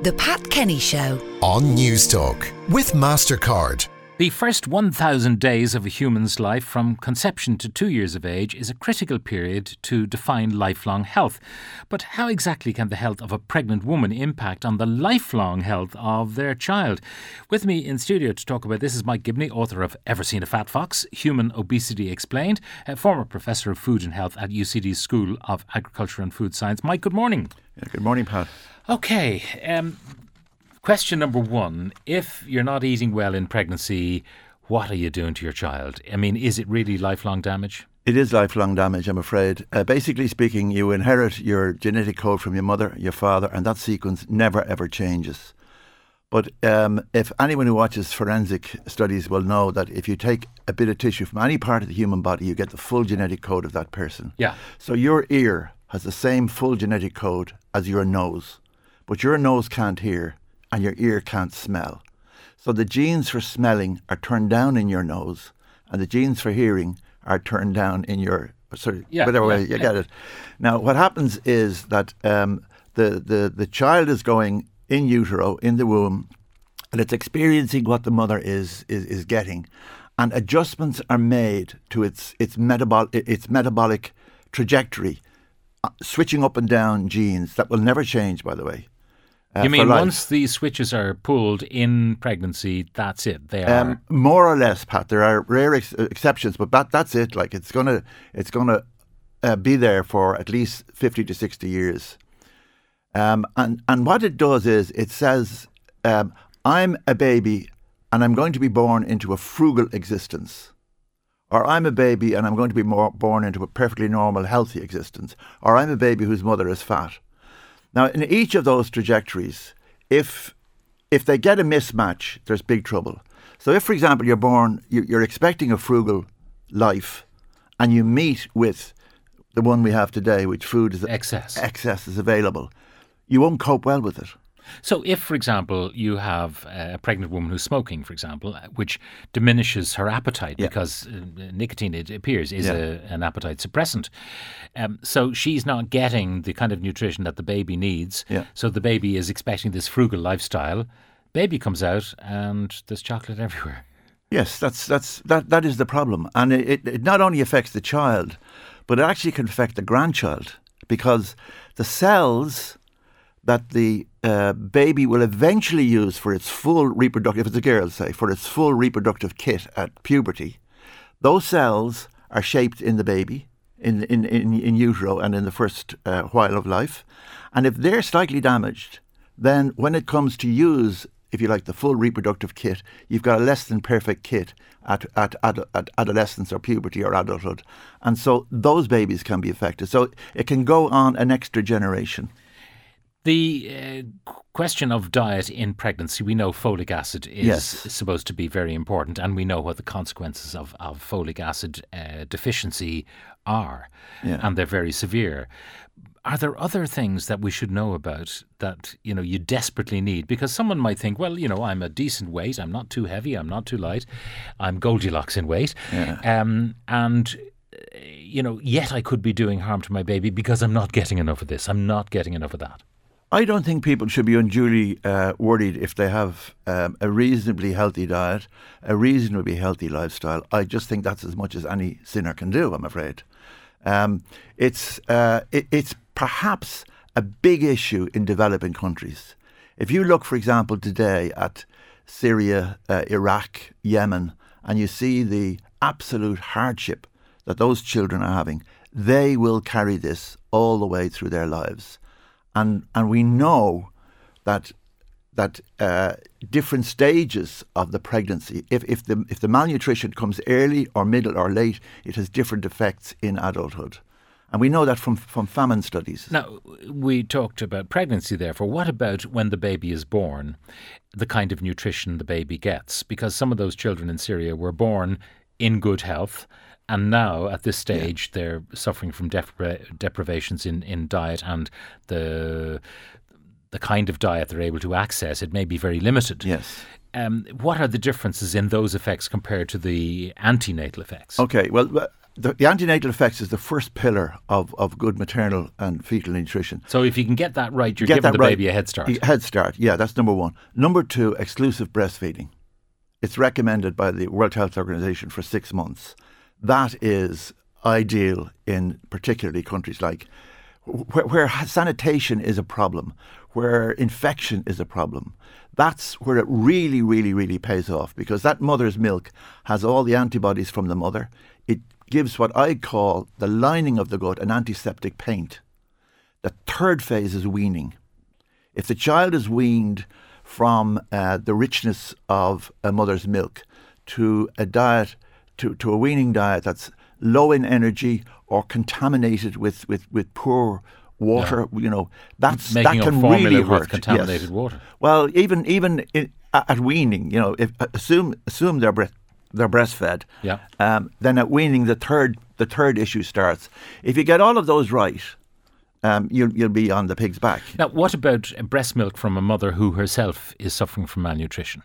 The Pat Kenny Show on Newstalk with MasterCard. The first 1,000 days of a human's life from conception to 2 years of age is a critical period to define lifelong health. But how exactly can the health of a pregnant woman impact on the lifelong health of their child? With me in studio to talk about this is Mike Gibney, author of Ever Seen a Fat Fox? Human Obesity Explained, a former Professor of Food and Health at UCD School of Agriculture and Food Science. Mike, good morning. Yeah, good morning, Pat. Okay, question number one, if you're not eating well in pregnancy, what are you doing to your child? I mean, is it really lifelong damage? It is lifelong damage, I'm afraid. Basically speaking, you inherit your genetic code from your mother, your father, and that sequence never ever changes. But if anyone who watches forensic studies will know that if you take a bit of tissue from any part of the human body, you get the full genetic code of that person. Yeah. So your ear has the same full genetic code as your nose, but your nose can't hear and your ear can't smell. So the genes for smelling are turned down in your nose and the genes for hearing are turned down in your, whatever way you get it. Now, what happens is that the child is going in utero, in the womb, and it's experiencing what the mother is getting. And adjustments are made to its metabolic trajectory, switching up and down genes that will never change, by the way. You mean once these switches are pulled in pregnancy, that's it? They are more or less, Pat. There are rare exceptions, but that's it. Like it's gonna be there for at least 50 to 60 years. And what it does is it says, I'm a baby and I'm going to be born into a frugal existence. Or I'm a baby and I'm going to be born into a perfectly normal, healthy existence. Or I'm a baby whose mother is fat. Now, in each of those trajectories, if they get a mismatch, there's big trouble. So if, for example, you're born, you're expecting a frugal life and you meet with the one we have today, which food is excess is available, you won't cope well with it. So if, for example, you have a pregnant woman who's smoking, for example, which diminishes her appetite because nicotine, it appears, is an appetite suppressant. So she's not getting the kind of nutrition that the baby needs. Yeah. So the baby is expecting this frugal lifestyle. Baby comes out and there's chocolate everywhere. Yes, that is the problem. And it not only affects the child, but it actually can affect the grandchild because the cells that the baby will eventually use for its full reproductive, if it's a girl, say, for its full reproductive kit at puberty, those cells are shaped in the baby, in utero and in the first while of life. And if they're slightly damaged, then when it comes to use, if you like, the full reproductive kit, you've got a less than perfect kit at adolescence or puberty or adulthood. And so those babies can be affected. So it can go on an extra generation. The question of diet in pregnancy, we know folic acid is supposed to be very important, and we know what the consequences of folic acid deficiency are, and they're very severe. Are there other things that we should know about that, you desperately need? Because someone might think, well, I'm a decent weight, I'm not too heavy, I'm not too light, I'm Goldilocks in weight, yet I could be doing harm to my baby because I'm not getting enough of this, I'm not getting enough of that. I don't think people should be unduly worried if they have a reasonably healthy diet, a reasonably healthy lifestyle. I just think that's as much as any sinner can do, I'm afraid. It's perhaps a big issue in developing countries. If you look, for example, today at Syria, Iraq, Yemen, and you see the absolute hardship that those children are having, they will carry this all the way through their lives. And we know that different stages of the pregnancy, if the malnutrition comes early or middle or late, it has different effects in adulthood. And we know that from famine studies. Now, we talked about pregnancy, therefore. What about when the baby is born, the kind of nutrition the baby gets? Because some of those children in Syria were born in good health, and now, at this stage, they're suffering from deprivations in diet, and the kind of diet they're able to access, it may be very limited. Yes. What are the differences in those effects compared to the antenatal effects? Okay, well, the antenatal effects is the first pillar of good maternal and fetal nutrition. So if you can get that right, you're giving the baby a head start. Head start, yeah, that's number one. Number two, exclusive breastfeeding. It's recommended by the World Health Organization for 6 months. That is ideal in particularly countries like where sanitation is a problem, where infection is a problem. That's where it really, really, really pays off, because that mother's milk has all the antibodies from the mother. It gives what I call the lining of the gut an antiseptic paint. The third phase is weaning. If the child is weaned from the richness of a mother's milk to a diet, to a weaning diet that's low in energy or contaminated with poor water, that can really hurt. With contaminated water. Well, even at weaning, if assume they're breastfed. Yeah. Then at weaning, the third issue starts. If you get all of those right, you'll be on the pig's back. Now, what about breast milk from a mother who herself is suffering from malnutrition?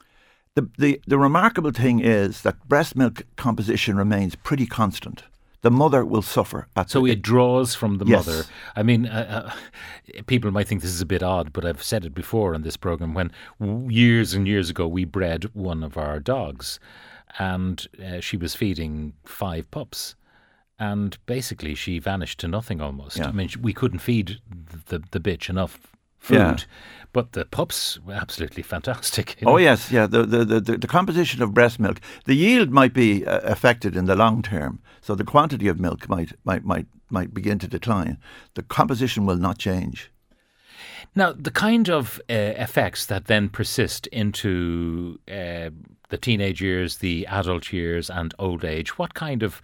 The remarkable thing is that breast milk composition remains pretty constant. The mother will suffer. So it draws from the yes. mother. I mean, people might think this is a bit odd, but I've said it before on this programme. When years and years ago we bred one of our dogs, and she was feeding 5 pups. And basically she vanished to nothing almost. Yeah. I mean, we couldn't feed the bitch enough food. Yeah. But the pups were absolutely fantastic. Oh yes, yeah. The composition of breast milk, the yield might be affected in the long term. So the quantity of milk might begin to decline. The composition will not change. Now, the kind of effects that then persist into the teenage years, the adult years, and old age, what kind of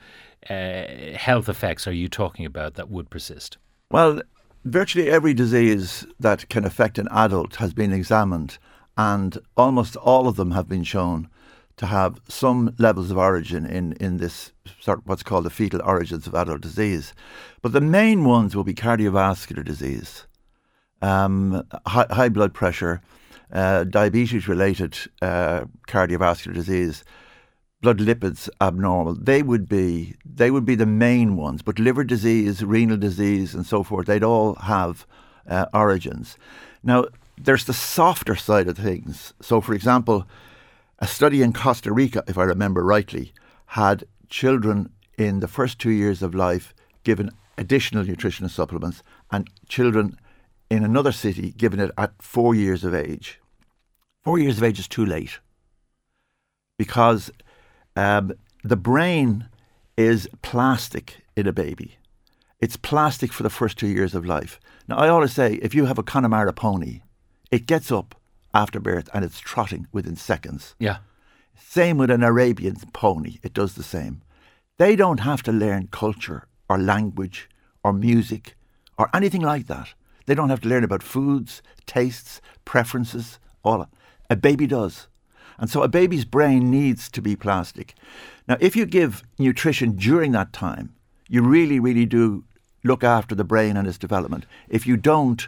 health effects are you talking about that would persist? Well, virtually every disease that can affect an adult has been examined, and almost all of them have been shown to have some levels of origin in this sort of what's called the fetal origins of adult disease. But the main ones will be cardiovascular disease, high blood pressure, diabetes-related cardiovascular disease, blood lipids abnormal. They would be the main ones. But liver disease, renal disease, and so forth, they'd all have origins. Now, there's the softer side of things. So, for example, a study in Costa Rica, if I remember rightly, had children in the first 2 years of life given additional nutritional supplements, and children in another city given it at 4 years of age. 4 years of age is too late, because the brain is plastic in a baby. It's plastic for the first 2 years of life. Now, I always say, if you have a Connemara pony, it gets up after birth and it's trotting within seconds. Yeah. Same with an Arabian pony. It does the same. They don't have to learn culture or language or music or anything like that. They don't have to learn about foods, tastes, preferences, all that. A baby does. And so a baby's brain needs to be plastic. Now, if you give nutrition during that time, you really, really do look after the brain and its development. If you don't,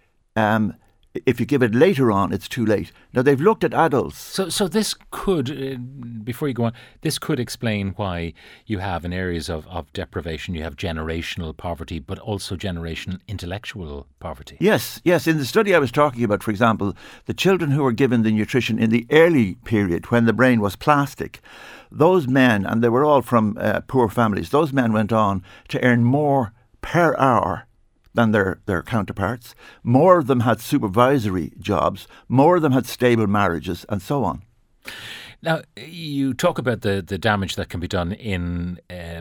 if you give it later on, it's too late. Now, they've looked at adults. So this could, before you go on, this could explain why you have in areas of deprivation, you have generational poverty, but also generational intellectual poverty. Yes. In the study I was talking about, for example, the children who were given the nutrition in the early period when the brain was plastic, those men, and they were all from poor families, those men went on to earn more per hour than their counterparts. More of them had supervisory jobs. More of them had stable marriages, and so on. Now, you talk about the damage that can be done in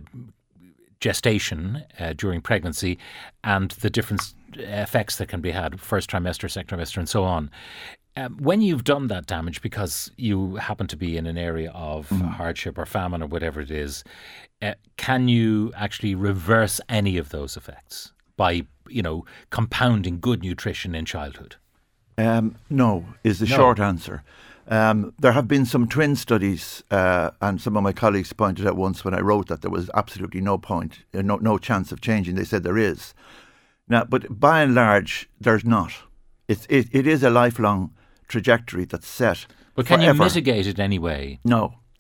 gestation during pregnancy, and the different effects that can be had, first trimester, second trimester, and so on. When you've done that damage because you happen to be in an area of hardship or famine or whatever it is, can you actually reverse any of those effects by compounding good nutrition in childhood? No, is the short answer. There have been some twin studies, and some of my colleagues pointed out once when I wrote that there was absolutely no point, no chance of changing. They said there is. Now, but by and large, there's not. It is a lifelong trajectory that's set. But can forever. you mitigate it anyway? No.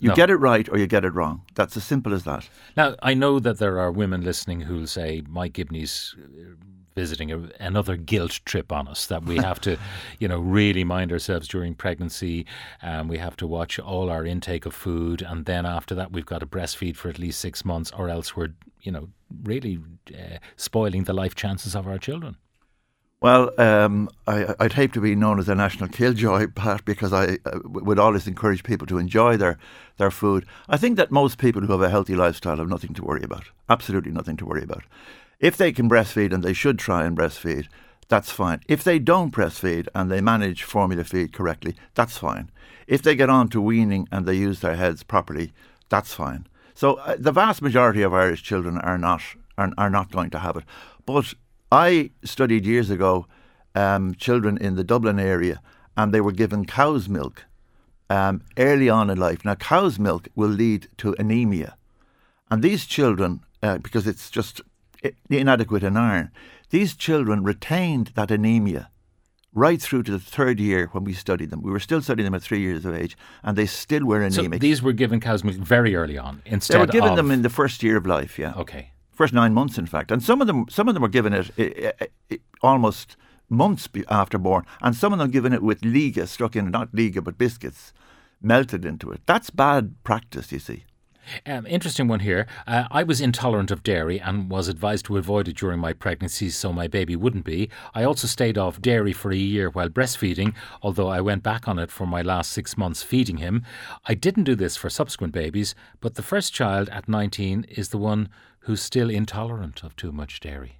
You No. get it right or you get it wrong. That's as simple as that. Now, I know that there are women listening who'll say, my Gibney's visiting another guilt trip on us, that we have to, really mind ourselves during pregnancy. We have to watch all our intake of food. And then after that, we've got to breastfeed for at least 6 months, or else we're, really spoiling the life chances of our children. Well, I'd hate to be known as a national killjoy, Pat, because I would always encourage people to enjoy their food. I think that most people who have a healthy lifestyle have nothing to worry about. Absolutely nothing to worry about. If they can breastfeed, and they should try and breastfeed, that's fine. If they don't breastfeed and they manage formula feed correctly, that's fine. If they get on to weaning and they use their heads properly, that's fine. So the vast majority of Irish children are not going to have it. But I studied years ago children in the Dublin area, and they were given cow's milk early on in life. Now, cow's milk will lead to anemia. And these children, because it's just inadequate in iron, these children retained that anemia right through to the third year when we studied them. We were still studying them at 3 years of age, and they still were anemic. So these were given cow's milk very early on instead They were given of... them in the first year of life, yeah. Okay. First 9 months, in fact. And some of them were given it almost months after born, and some of them given it with Liga stuck in, not Liga, but biscuits melted into it. That's bad practice, you see. Interesting one here. I was intolerant of dairy and was advised to avoid it during my pregnancy so my baby wouldn't be. I also stayed off dairy for a year while breastfeeding, although I went back on it for my last 6 months feeding him. I didn't do this for subsequent babies, but the first child at 19 is the one who's still intolerant of too much dairy.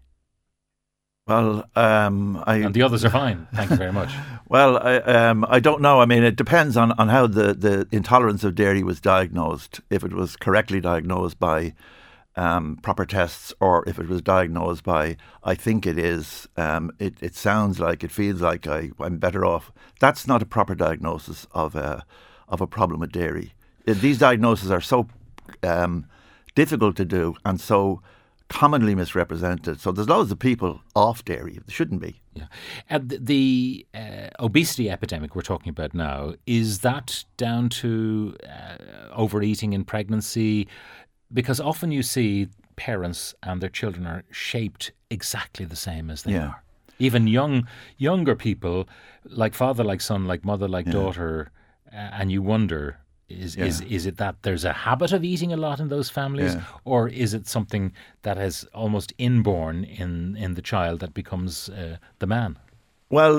Well, and the others are fine. Thank you very much. Well, I don't know. I mean, it depends on how the intolerance of dairy was diagnosed. If it was correctly diagnosed by proper tests, or if it was diagnosed by, I think it is, it sounds like, it feels like I'm better off. That's not a proper diagnosis of a problem with dairy. These diagnoses are so difficult to do and so commonly misrepresented. So there's loads of people off dairy. There shouldn't be. Yeah. The obesity epidemic we're talking about now, is that down to overeating in pregnancy? Because often you see parents and their children are shaped exactly the same as they are. Even younger people, like father, like son, like mother, like daughter, and you wonder... Is it that there's a habit of eating a lot in those families, or is it something that is almost inborn in the child that becomes the man? Well,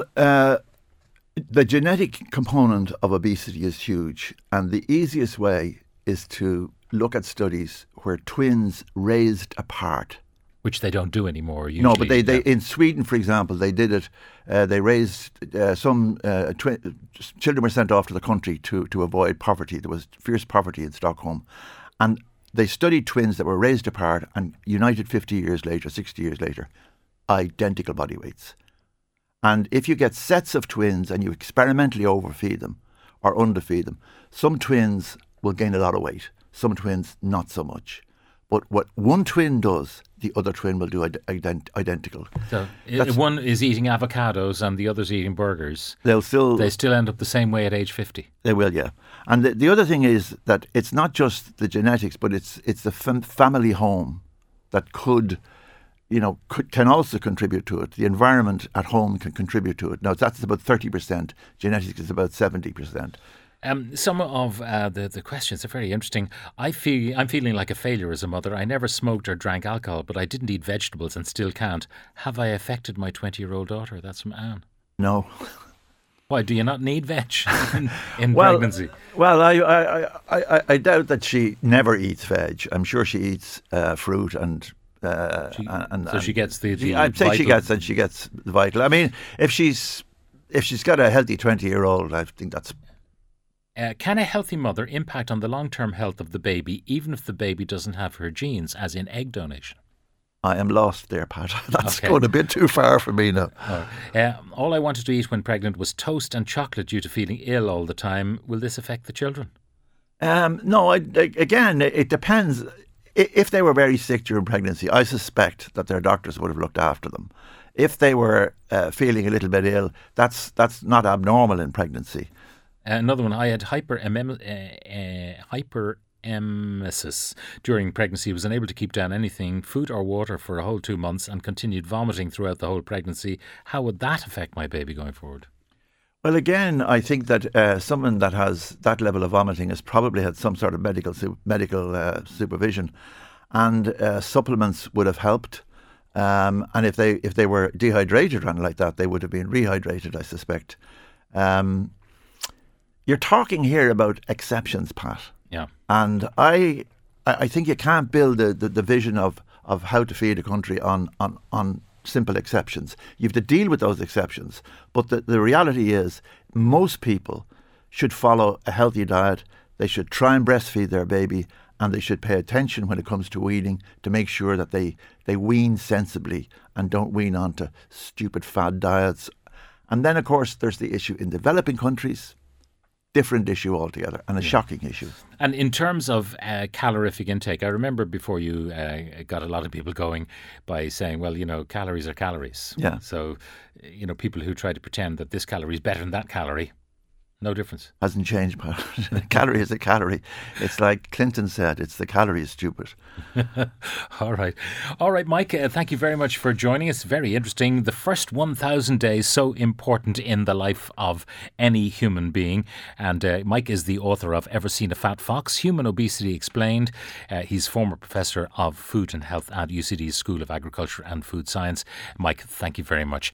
the genetic component of obesity is huge, and the easiest way is to look at studies where twins raised apart. Which they don't do anymore, usually. No, but they in Sweden, for example, they did it. They raised children were sent off to the country to avoid poverty. There was fierce poverty in Stockholm. And they studied twins that were raised apart and united 50 years later, 60 years later, identical body weights. And if you get sets of twins and you experimentally overfeed them or underfeed them, some twins will gain a lot of weight, some twins not so much. But what one twin does, the other twin will do identical. So if one is eating avocados and the other's eating burgers, they still end up the same way at age 50. They will, yeah. And the other thing is that it's not just the genetics, but it's the family home that can also contribute to it. The environment at home can contribute to it. Now, that's about 30%. Genetics is about 70%. Some of the questions are very interesting. I'm feeling like a failure as a mother. I never smoked or drank alcohol, but I didn't eat vegetables and still can't. Have I affected my 20-year-old daughter? That's from Anne. No. Why, do you not need veg in pregnancy? Well, I doubt that she never eats veg. I'm sure she eats fruit and... so she gets the I'd say vital. she gets the vital. I mean, if she's got a healthy 20-year-old, I think that's... Can a healthy mother impact on the long-term health of the baby, even if the baby doesn't have her genes, as in egg donation? I am lost there, Pat. That's going a bit too far for me now. All I wanted to eat when pregnant was toast and chocolate due to feeling ill all the time. Will this affect the children? No, again, it depends. If they were very sick during pregnancy, I suspect that their doctors would have looked after them. If they were feeling a little bit ill, that's not abnormal in pregnancy. Another one, I had hyperemesis during pregnancy. Was unable to keep down anything, food or water, for a whole 2 months and continued vomiting throughout the whole pregnancy. How would that affect my baby going forward? Well, again, I think that someone that has that level of vomiting has probably had some sort of medical supervision, and supplements would have helped. And if they were dehydrated or anything like that, they would have been rehydrated, I suspect. You're talking here about exceptions, Pat. Yeah. And I think you can't build the vision of how to feed a country on simple exceptions. You have to deal with those exceptions. But the reality is most people should follow a healthy diet. They should try and breastfeed their baby, and they should pay attention when it comes to weaning to make sure that they wean sensibly and don't wean onto stupid fad diets. And then, of course, there's the issue in developing countries. Different issue altogether, and a shocking issue. And in terms of calorific intake, I remember before you got a lot of people going by saying, well, calories are calories. Yeah. So, people who try to pretend that this calorie is better than that calorie, no difference. Hasn't changed, Pat. A calorie is a calorie. It's like Clinton said, it's the calorie is stupid. All right, Mike, thank you very much for joining us. Very interesting. The first 1,000 days, so important in the life of any human being. And Mike is the author of Ever Seen a Fat Fox? Human Obesity Explained. He's former professor of food and health at UCD's School of Agriculture and Food Science. Mike, thank you very much.